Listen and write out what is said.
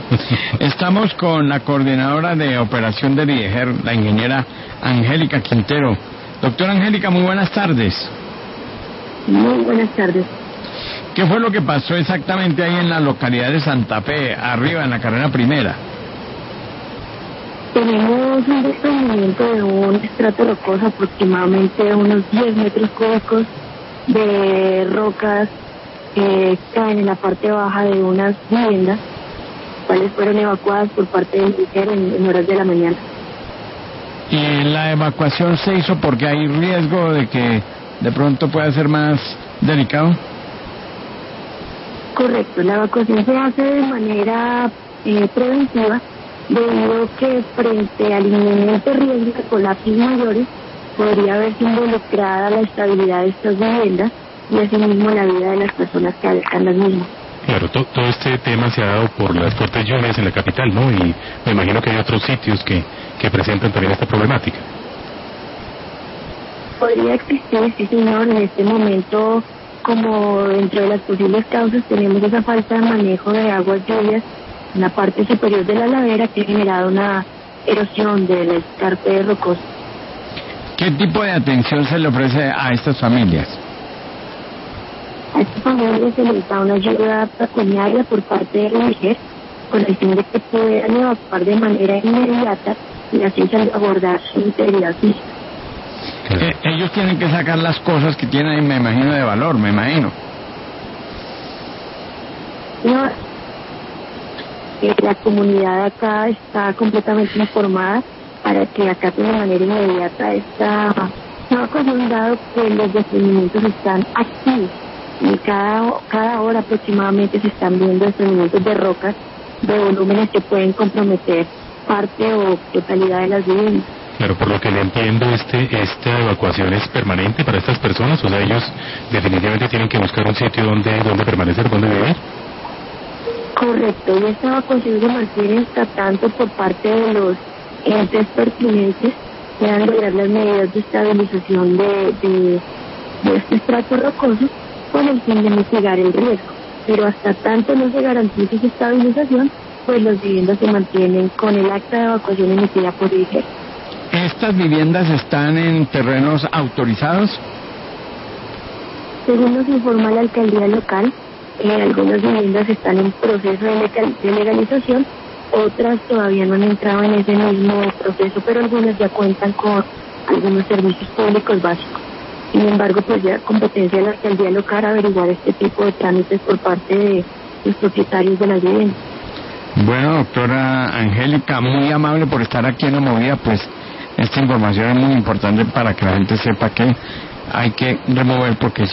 Estamos con la coordinadora de operación de DIEGER, la ingeniera Angélica Quintero. Doctora Angélica, muy buenas tardes. Muy buenas tardes. ¿Qué fue lo que pasó exactamente ahí en la localidad de Santa Fe, arriba en la carrera primera? Tenemos un desprendimiento de un estrato rocoso, aproximadamente unos 10 metros cúbicos de rocas que caen en la parte baja de unas viviendas, cuales fueron evacuadas por parte del DIEGER en horas de la mañana. ¿Y la evacuación se hizo porque hay riesgo de que de pronto pueda ser más delicado? Correcto, la evacuación se hace de manera preventiva, debido a que frente al inminente riesgo de colapsos mayores podría haberse involucrada la estabilidad de estas viviendas y asimismo la vida de las personas que habitan las mismas. Claro, todo este tema se ha dado por las fuertes lluvias en la capital, ¿no? Y me imagino que hay otros sitios que presentan también esta problemática. Podría existir, sí señor, en este momento, como dentro de las posibles causas tenemos esa falta de manejo de aguas lluvias en la parte superior de la ladera, que ha generado una erosión del escarpe rocoso. ¿Qué tipo de atención se le ofrece a estas familias? A estas familias se les da una ayuda pecuniaria por parte de la DIEGER con el fin de que puedan evacuar de manera inmediata y así abordar su integridad física. Ellos tienen que sacar las cosas que tienen, me imagino, de valor, me imagino. No, la comunidad acá está completamente informada para que acá de manera inmediata esta evacuación, dado que los desprendimientos están activos y cada hora aproximadamente se están viendo desprendimientos de rocas de volúmenes que pueden comprometer parte o totalidad de las viviendas. Claro, por lo que le entiendo, esta evacuación es permanente para estas personas, o sea, ellos definitivamente tienen que buscar un sitio donde permanecer, donde vivir. Correcto, y esta evacuación se mantiene hasta tanto por parte de los entes pertinentes puedan lograr las medidas de estabilización de este estrato rocoso con el fin de mitigar el riesgo. Pero hasta tanto no se garantice esa estabilización, pues las viviendas se mantienen con el acta de evacuación emitida por DIEGER. ¿Estas viviendas están en terrenos autorizados? Según nos informa la alcaldía local, algunas viviendas están en proceso de legalización, otras todavía no han entrado en ese mismo proceso, pero algunas ya cuentan con algunos servicios públicos básicos. Sin embargo, pues ya competencia de la alcaldía local averiguar este tipo de trámites por parte de los propietarios de las viviendas. Bueno, doctora Angélica, muy amable por estar aquí en La Movida, pues esta información es muy importante para que la gente sepa que hay que remover porque